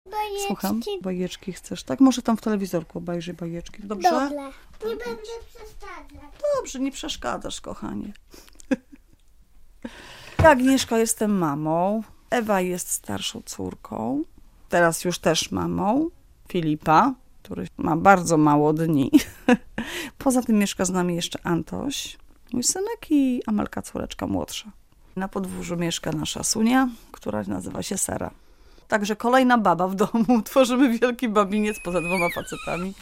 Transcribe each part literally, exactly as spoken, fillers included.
Bajeczki. Słucham? Bajeczki chcesz, tak? Może tam w telewizorku obejrzyj bajeczki, dobrze? Dobra, nie będę przeszkadzać. Dobrze, nie przeszkadzasz, kochanie. Ja, Agnieszka, jestem mamą. Ewa jest starszą córką. Teraz już też mamą Filipa, który ma bardzo mało dni. Poza tym mieszka z nami jeszcze Antoś, mój synek, i Amelka, córeczka młodsza. Na podwórzu mieszka nasza Sunia, która nazywa się Sara. Także kolejna baba w domu. Tworzymy wielki babiniec poza dwoma facetami.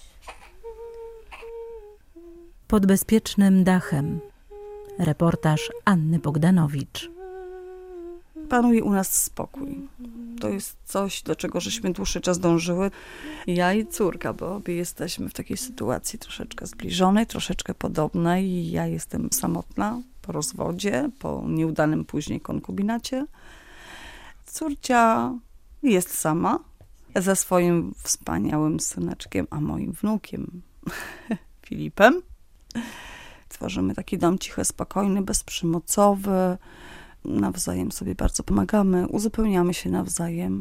Pod bezpiecznym dachem. Reportaż Anny Bogdanowicz. Panuje u nas spokój. To jest coś, do czego żeśmy dłuższy czas dążyły. Ja i córka, bo obie jesteśmy w takiej sytuacji troszeczkę zbliżonej, troszeczkę podobnej. Ja jestem samotna po rozwodzie, po nieudanym później konkubinacie. Córcia jest sama ze swoim wspaniałym syneczkiem, a moim wnukiem Filipem. Tworzymy taki dom cichy, spokojny, bezprzemocowy. Nawzajem sobie bardzo pomagamy, uzupełniamy się nawzajem.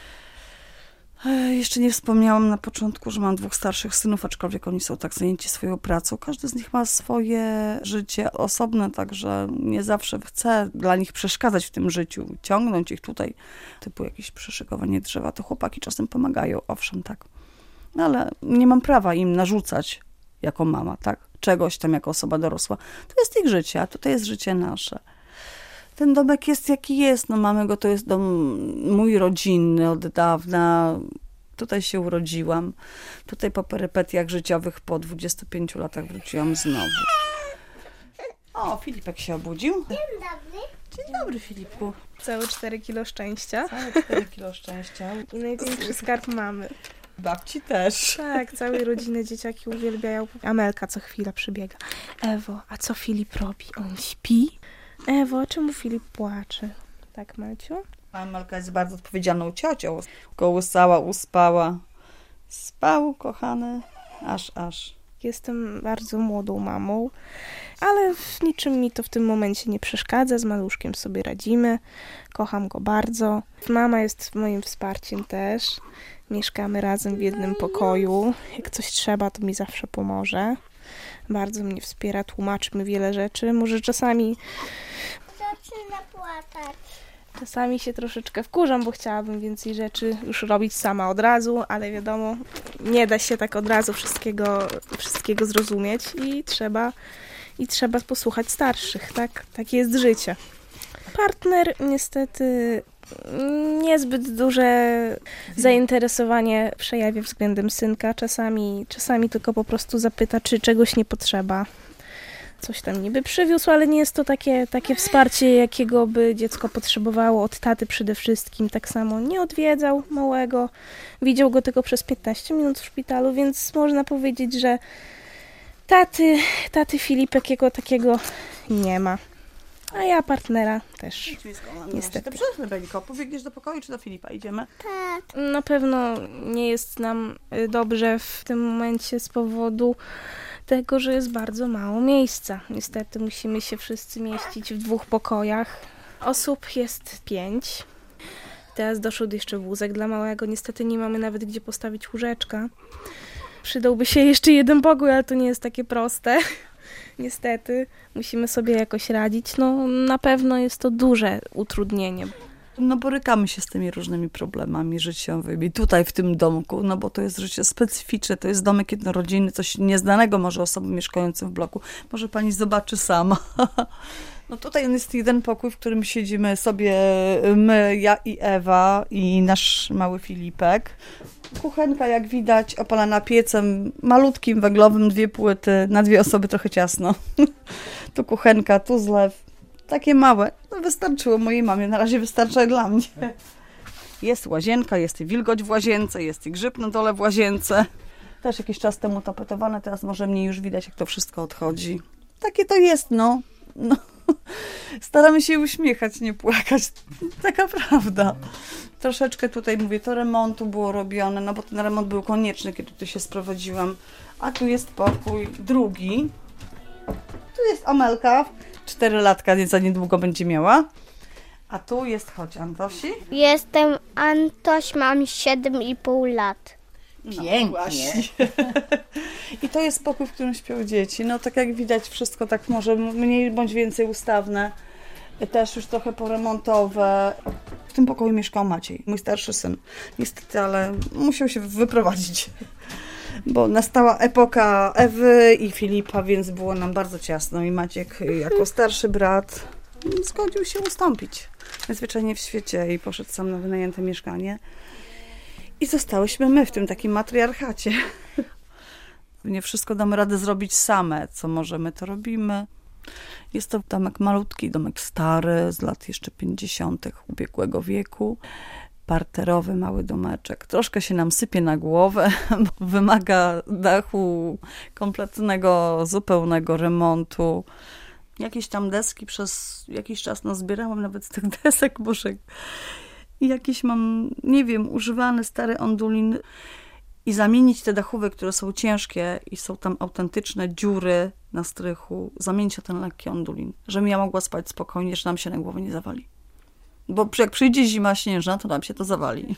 Jeszcze nie wspomniałam na początku, że mam dwóch starszych synów, aczkolwiek oni są tak zajęci swoją pracą. Każdy z nich ma swoje życie osobne, także nie zawsze chcę dla nich przeszkadzać w tym życiu, ciągnąć ich tutaj, typu jakieś przeszykowanie drzewa. To chłopaki czasem pomagają, owszem, tak. No, ale nie mam prawa im narzucać jako mama, tak? Czegoś tam jako osoba dorosła. To jest ich życie, a tutaj jest życie nasze. Ten domek jest jaki jest, no mamy go, to jest dom mój rodzinny od dawna. Tutaj się urodziłam. Tutaj po perypetiach życiowych po dwudziestu pięciu latach wróciłam znowu. O, Filipek się obudził. Dzień dobry. Dzień dobry, Filipku. Całe cztery kilo szczęścia. Całe cztery kilo szczęścia. I największy skarb mamy. Babci też. Tak, całej rodziny dzieciaki uwielbiają. Amelka co chwila przybiega. Ewo, a co Filip robi? On śpi? Ewo, czemu Filip płacze? Tak, Maciu? Amelka jest bardzo odpowiedzialną ciocią. Kołysała, uspała. Spał, kochany, aż, aż. Jestem bardzo młodą mamą, ale w niczym mi to w tym momencie nie przeszkadza. Z maluszkiem sobie radzimy. Kocham go bardzo. Mama jest moim wsparciem też. Mieszkamy razem w jednym pokoju. Jak coś trzeba, to mi zawsze pomoże. Bardzo mnie wspiera, tłumaczy mi wiele rzeczy. Może czasami... Zaczyna płakać. Czasami się troszeczkę wkurzam, bo chciałabym więcej rzeczy już robić sama od razu, ale wiadomo, nie da się tak od razu wszystkiego, wszystkiego zrozumieć i trzeba, i trzeba posłuchać starszych, tak? Takie jest życie. Partner niestety niezbyt duże zainteresowanie przejawia względem synka. Czasami, czasami tylko po prostu zapyta, czy czegoś nie potrzeba. Coś tam niby przywiózł, ale nie jest to takie, takie wsparcie, jakiego by dziecko potrzebowało od taty przede wszystkim. Tak samo nie odwiedzał małego. Widział go tylko przez piętnaście minut w szpitalu, więc można powiedzieć, że taty, taty Filipek jako takiego nie ma. A ja partnera też. Niestety. Dobrze, Beliko, pobiegniesz do pokoju czy do Filipa? Idziemy? Tak. Na pewno nie jest nam dobrze w tym momencie z powodu tego, że jest bardzo mało miejsca. Niestety musimy się wszyscy mieścić w dwóch pokojach. Osób jest pięć. Teraz doszedł jeszcze wózek dla małego. Niestety nie mamy nawet gdzie postawić łóżeczka. Przydałby się jeszcze jeden pokój, ale to nie jest takie proste. Niestety musimy sobie jakoś radzić. No na pewno jest to duże utrudnienie. No borykamy się z tymi różnymi problemami życiowymi tutaj w tym domku, no bo to jest życie specyficzne, to jest domek jednorodzinny, coś nieznanego może osobom mieszkającym w bloku. Może pani zobaczy sama. No tutaj jest jeden pokój, w którym siedzimy sobie my, ja i Ewa i nasz mały Filipek. Kuchenka, jak widać, opalana piecem malutkim, węglowym, dwie płyty, na dwie osoby trochę ciasno. Tu kuchenka, tu zlew. Takie małe. No wystarczyło mojej mamie, na razie wystarcza dla mnie. Jest łazienka, jest i wilgoć w łazience, jest i grzyb na dole w łazience. Też jakiś czas temu tapetowane, teraz może mnie już widać, jak to wszystko odchodzi. Takie to jest, no. no. Staramy się uśmiechać, nie płakać. Taka prawda. Troszeczkę tutaj, mówię, to remontu było robione, no bo ten remont był konieczny, kiedy tu się sprowadziłam. A tu jest pokój drugi. Tu jest Amelka. Cztery latka za niedługo będzie miała. A tu jest, chodź Antosi. Jestem Antoś, mam siedem i pół lat. Pięknie. I to jest pokój, w którym śpią dzieci. No tak jak widać, wszystko tak może mniej bądź więcej ustawne. Też już trochę poremontowe. W tym pokoju mieszkał Maciej, mój starszy syn. Niestety, ale musiał się wyprowadzić. Bo nastała epoka Ewy i Filipa, więc było nam bardzo ciasno. I Maciek jako starszy brat zgodził się ustąpić. Najzwyczajniej w świecie i poszedł sam na wynajęte mieszkanie. I zostałyśmy my w tym takim matriarchacie. Nie wszystko damy radę zrobić same. Co możemy, to robimy. Jest to domek malutki, domek stary, z lat jeszcze pięćdziesiątych ubiegłego wieku. Parterowy mały domeczek. Troszkę się nam sypie na głowę, bo wymaga dachu kompletnego, zupełnego remontu. Jakieś tam deski przez jakiś czas nazbierałam, nawet z tych desek może. I jakiś mam, nie wiem, używany stary ondulin. I zamienić te dachówy, które są ciężkie i są tam autentyczne dziury na strychu, zamienić o ten lekki ondulin, żebym ja mogła spać spokojnie, że nam się na głowę nie zawali. Bo jak przyjdzie zima śnieżna, to nam się to zawali.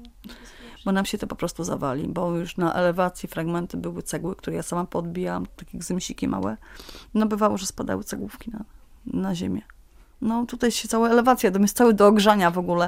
Bo nam się to po prostu zawali, bo już na elewacji fragmenty były cegły, które ja sama podbijałam, takie gzymsiki małe. No bywało, że spadały cegłówki na, na ziemię. No tutaj się cała elewacja, dom jest cały do ogrzania w ogóle.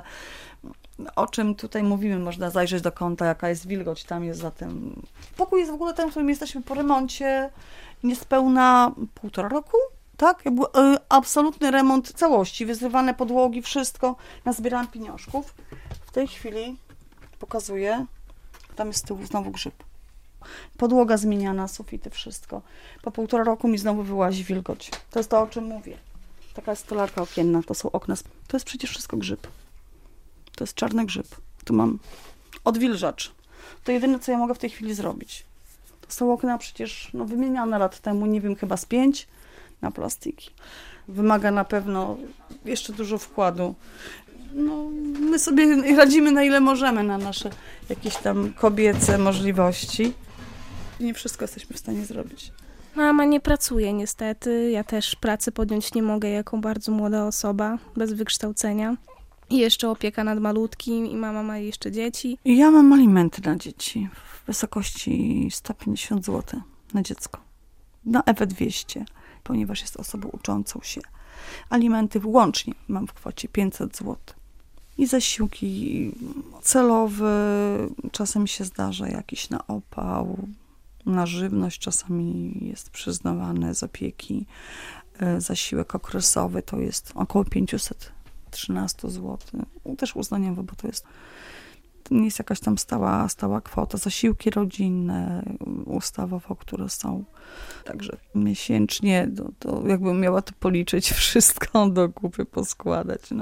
O czym tutaj mówimy, można zajrzeć do kąta, jaka jest wilgoć, tam jest za tym. Pokój jest w ogóle ten, w którym jesteśmy po remoncie, niespełna półtora roku, tak? Jakby, y, absolutny remont całości, wyzrywane podłogi, wszystko. Nazbierałam pieniążków. W tej chwili pokazuję, tam jest z tyłu znowu grzyb. Podłoga zmieniana, sufity, wszystko. Po półtora roku mi znowu wyłazi wilgoć. To jest to, o czym mówię. Taka jest stolarka okienna, to są okna. To jest przecież wszystko grzyb. To jest czarny grzyb. Tu mam odwilżacz. To jedyne, co ja mogę w tej chwili zrobić. To są okna przecież no, wymieniane lat temu, nie wiem, chyba z pięć na plastiki. Wymaga na pewno jeszcze dużo wkładu. No, my sobie radzimy na ile możemy na nasze jakieś tam kobiece możliwości. Nie wszystko jesteśmy w stanie zrobić. Mama nie pracuje niestety. Ja też pracy podjąć nie mogę jako bardzo młoda osoba, bez wykształcenia. I jeszcze opieka nad malutkim i mama ma jeszcze dzieci. Ja mam alimenty na dzieci w wysokości sto pięćdziesiąt złotych na dziecko. Na Ewę dwieście, ponieważ jest osobą uczącą się. Alimenty łącznie mam w kwocie pięćset złotych. I zasiłki celowe, czasem się zdarza jakiś na opał, na żywność czasami jest przyznawany z opieki. Zasiłek okresowy to jest około pięćset trzynaście złotych. Też uznaniowo, bo to jest to nie jest jakaś tam stała, stała kwota. Zasiłki rodzinne, ustawowo, które są. Także miesięcznie, to, to jakbym miała to policzyć wszystko do kupy, poskładać. No.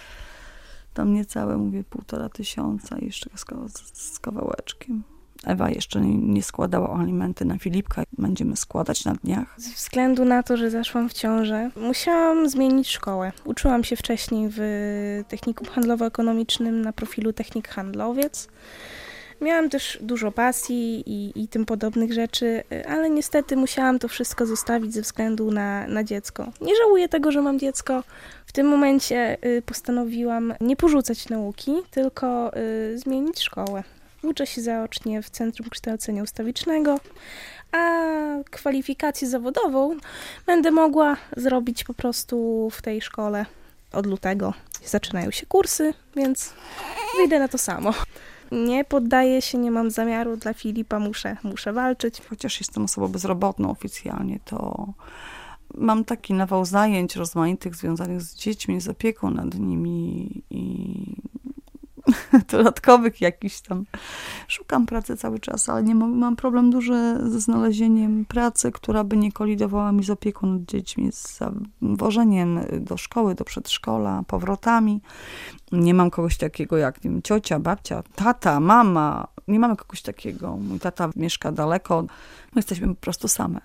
Tam niecałe, mówię, półtora tysiąca jeszcze z, z kawałeczkiem. Ewa jeszcze nie, nie składała alimenty na Filipka. Będziemy składać na dniach. Z względu na to, że zaszłam w ciążę, musiałam zmienić szkołę. Uczyłam się wcześniej w technikum handlowo-ekonomicznym na profilu technik handlowiec. Miałam też dużo pasji i, i tym podobnych rzeczy, ale niestety musiałam to wszystko zostawić ze względu na, na dziecko. Nie żałuję tego, że mam dziecko. W tym momencie postanowiłam nie porzucać nauki, tylko zmienić szkołę. Uczę się zaocznie w Centrum Kształcenia Ustawicznego, a kwalifikację zawodową będę mogła zrobić po prostu w tej szkole od lutego. Zaczynają się kursy, więc wyjdę na to samo. Nie poddaję się, nie mam zamiaru dla Filipa, muszę, muszę walczyć. Chociaż jestem osobą bezrobotną oficjalnie, to mam taki nawał zajęć rozmaitych związanych z dziećmi, z opieką nad nimi i dodatkowych jakiś tam. Szukam pracy cały czas, ale nie mam, mam problem duży ze znalezieniem pracy, która by nie kolidowała mi z opieką nad dziećmi, z wożeniem do szkoły, do przedszkola, powrotami. Nie mam kogoś takiego jak nie wiem, ciocia, babcia, tata, mama. Nie mamy kogoś takiego. Mój tata mieszka daleko. My jesteśmy po prostu same.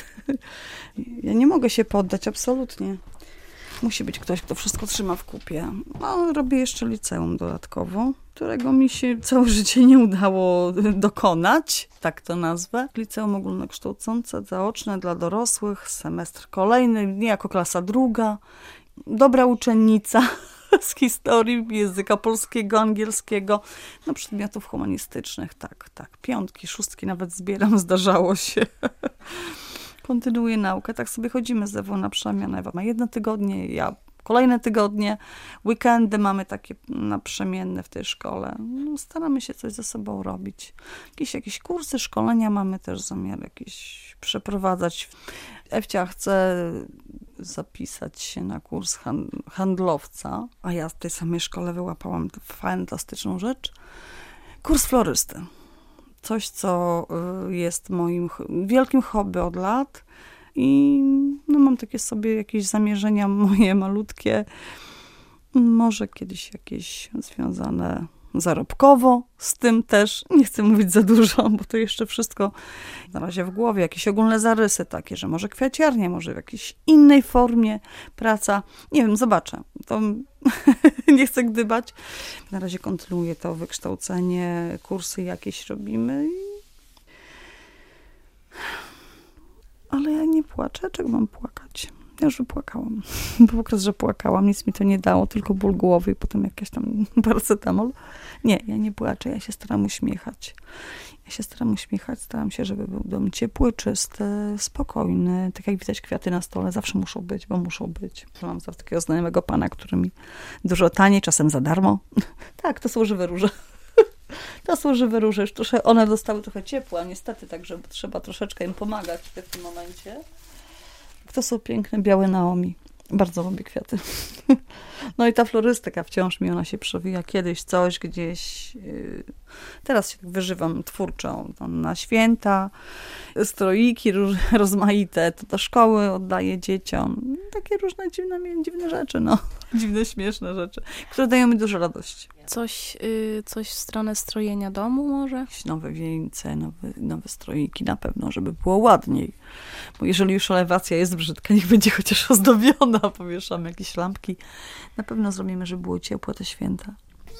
Ja nie mogę się poddać, absolutnie. Musi być ktoś, kto wszystko trzyma w kupie. No, robię jeszcze liceum dodatkowo, którego mi się całe życie nie udało dokonać, tak to nazwę. Liceum ogólnokształcące, zaoczne dla dorosłych, semestr kolejny, niejako klasa druga. Dobra uczennica, z historii, języka polskiego, angielskiego, no przedmiotów humanistycznych, tak, tak. Piątki, szóstki nawet zbieram, zdarzało się. Kontynuuję naukę, tak sobie chodzimy z Ewą na przemianę. Ewa ma jedno tygodnie, ja kolejne tygodnie, weekendy mamy takie naprzemienne w tej szkole. No, staramy się coś ze sobą robić. Jakieś, jakieś kursy, szkolenia mamy też zamiar jakieś przeprowadzać. Ewcia chce zapisać się na kurs handlowca, a ja w tej samej szkole wyłapałam fantastyczną rzecz. Kurs florysty. Coś, co jest moim wielkim hobby od lat i no, mam takie sobie jakieś zamierzenia moje malutkie, może kiedyś jakieś związane zarobkowo z tym też. Nie chcę mówić za dużo, bo to jeszcze wszystko na razie w głowie. Jakieś ogólne zarysy takie, że może kwiaciarnia, może w jakiejś innej formie praca. Nie wiem, zobaczę. To nie chcę gdybać. Na razie kontynuuję to wykształcenie, kursy jakieś robimy. Ale ja nie płaczę. Czego mam płakać? Ja już wypłakałam. Po prostu, że płakałam. Nic mi to nie dało, tylko ból głowy i potem jakaś tam paracetamol. Nie, ja nie płaczę. Ja się staram uśmiechać. Ja się staram uśmiechać. Staram się, żeby był dom ciepły, czysty, spokojny. Tak jak widać, kwiaty na stole zawsze muszą być, bo muszą być. Mam zawsze takiego znajomego pana, który mi dużo taniej, czasem za darmo. Tak, to są żywe róże. To są żywe róże. Już trochę, one dostały trochę ciepła, niestety, także trzeba troszeczkę im pomagać w tym momencie. To są piękne, białe Naomi. Bardzo lubię kwiaty. No i ta florystyka wciąż mi ona się przewija. Kiedyś coś gdzieś. Teraz się wyżywam twórczo. Na święta, stroiki rozmaite. To do szkoły oddaję dzieciom. Takie różne dziwne, dziwne rzeczy. No. Dziwne, śmieszne rzeczy, które dają mi dużo radości. Coś, yy, coś w stronę strojenia domu może? Jakieś nowe wieńce, nowe, nowe stroiki na pewno, żeby było ładniej. Bo jeżeli już elewacja jest brzydka, niech będzie chociaż ozdobiona. Powieszamy jakieś lampki. Na pewno zrobimy, żeby było ciepłe te święta.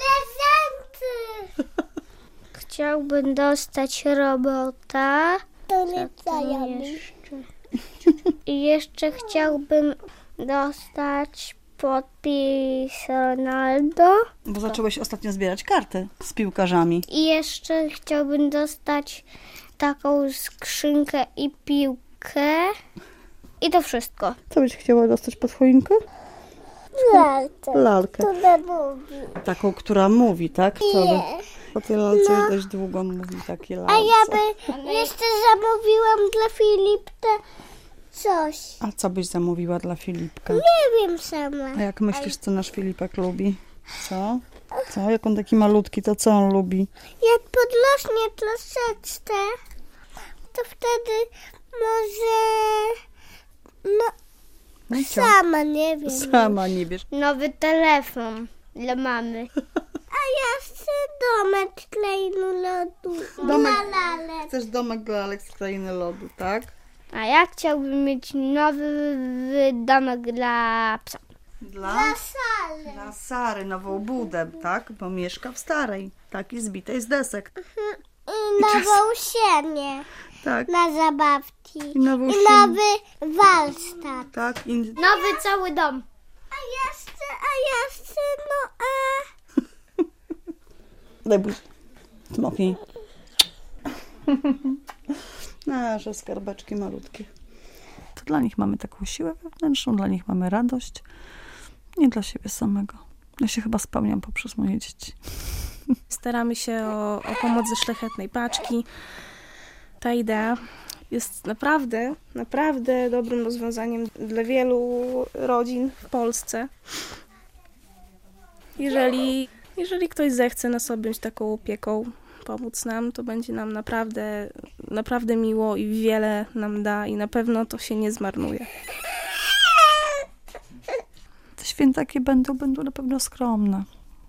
Prezenty! Chciałbym dostać robota. To nie jeszcze. I jeszcze chciałbym dostać podpis Ronaldo. Bo zacząłeś ostatnio zbierać karty z piłkarzami. I jeszcze chciałbym dostać taką skrzynkę i piłkę. I to wszystko. Co byś chciała dostać pod choinkę? Lalkę. Lalkę. Która mówi. Taką, która mówi, tak? Co Nie. Po tej lalce no. Dość długo mówi takie lalce. A ja by jeszcze zamówiłam dla Filipka coś. A co byś zamówiła dla Filipka? Nie wiem sama. A jak myślisz, co nasz Filipek lubi? Co? Co? Jak on taki malutki, to co on lubi? Jak podrośnie troszeczkę, to wtedy może... No, no sama nie wiem. Sama nie wiesz. Nowy telefon dla mamy. A ja chcę domek z krainy lodu. Domek. Dla lalek. Chcesz domek dla lalek z krainy lodu, tak? A ja chciałbym mieć nowy domek dla psa. Dla? Dla Sary. Dla Sary, nową budę, tak? Bo mieszka w starej, takiej zbitej z desek. Mhm. I nową siemię. Tak. Na zabawki. I, nową I siemię. nowy warsztat. Tak. I... Nowy cały dom. A jeszcze, a jeszcze, no a... Daj buź. Smoknij. Nasze skarbeczki malutkie. To dla nich mamy taką siłę wewnętrzną, dla nich mamy radość. Nie dla siebie samego. Ja się chyba spełniam poprzez moje dzieci. Staramy się o, o pomoc ze szlachetnej paczki. Ta idea jest naprawdę, naprawdę dobrym rozwiązaniem dla wielu rodzin w Polsce. Jeżeli, jeżeli ktoś zechce nas objąć taką opieką, pomóc nam, to będzie nam naprawdę, naprawdę miło i wiele nam da i na pewno to się nie zmarnuje. Te święta, jakie będą, będą na pewno skromne.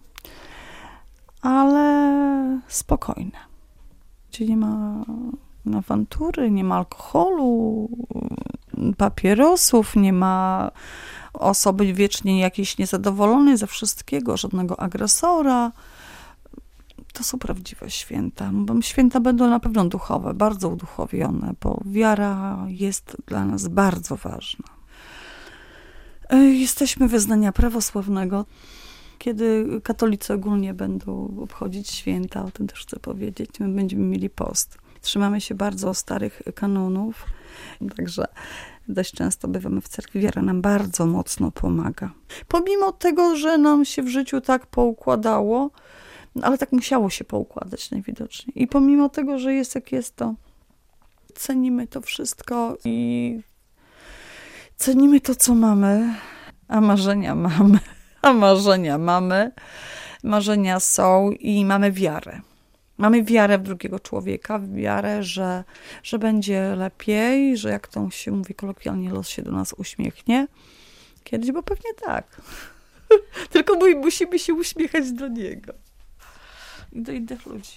Ale spokojne. Gdzie nie ma awantury, nie ma alkoholu, papierosów, nie ma osoby wiecznie jakiejś niezadowolonej ze wszystkiego, żadnego agresora. To są prawdziwe święta. Bo święta będą na pewno duchowe, bardzo uduchowione, bo wiara jest dla nas bardzo ważna. Jesteśmy wyznania prawosławnego. Kiedy katolicy ogólnie będą obchodzić święta, o tym też chcę powiedzieć, my będziemy mieli post. Trzymamy się bardzo starych kanonów, także dość często bywamy w cerkwi. Wiara nam bardzo mocno pomaga. Pomimo tego, że nam się w życiu tak poukładało, ale tak musiało się poukładać najwidoczniej. I pomimo tego, że jest jak jest, to cenimy to wszystko i cenimy to, co mamy, a marzenia mamy. A marzenia mamy, marzenia są i mamy wiarę. Mamy wiarę w drugiego człowieka, wiarę, że, że będzie lepiej, że jak to się mówi kolokwialnie, los się do nas uśmiechnie. Kiedyś, bo pewnie tak. Tylko my musimy się uśmiechać do niego i do innych ludzi.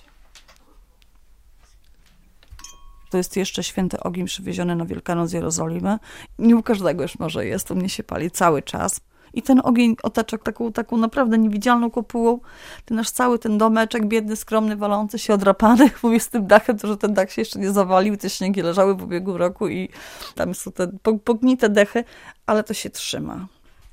To jest jeszcze święty ogień przywieziony na Wielkanoc z Jerozolimy. Nie u każdego już może jest, u mnie się pali cały czas. I ten ogień otacza taką, taką naprawdę niewidzialną kopułą. Ten nasz cały ten domeczek, biedny, skromny, walący się, odrapany, mówię z tym dachem, to że ten dach się jeszcze nie zawalił, te śniegi leżały w ubiegłym roku i tam są te pognite dechy, ale to się trzyma.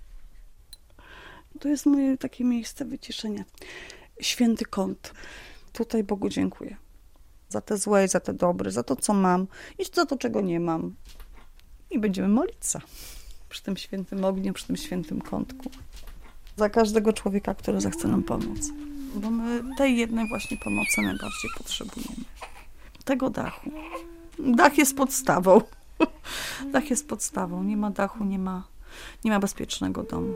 To jest moje takie miejsce wyciszenia. Święty kąt. Tutaj Bogu dziękuję. Za te złe, za te dobre, za to, co mam i za to, czego nie mam. I będziemy modlić się przy tym świętym ogniu, przy tym świętym kątku. Za każdego człowieka, który zechce nam pomóc. Bo my tej jednej właśnie pomocy najbardziej potrzebujemy. Tego dachu. Dach jest podstawą. Dach jest podstawą. Nie ma dachu, nie ma, nie ma bezpiecznego domu.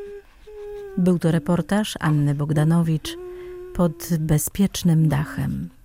Był to reportaż Anny Bogdanowicz pod bezpiecznym dachem.